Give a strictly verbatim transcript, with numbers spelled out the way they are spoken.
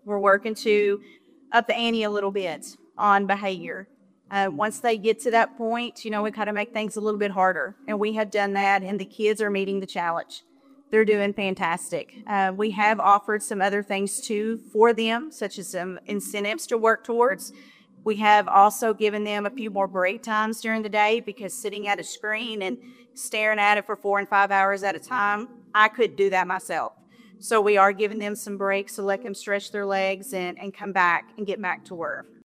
We're working to up the ante a little bit on behavior. Uh, once they get to that point, you know, we kind of make things a little bit harder. And we have done that, and the kids are meeting the challenge. They're doing fantastic. Uh, we have offered some other things too for them, such as some incentives to work towards. We have also given them a few more break times during the day because sitting at a screen and staring at it for four and five hours at a time, I could do that myself. So we are giving them some breaks to let them stretch their legs and, and come back and get back to work.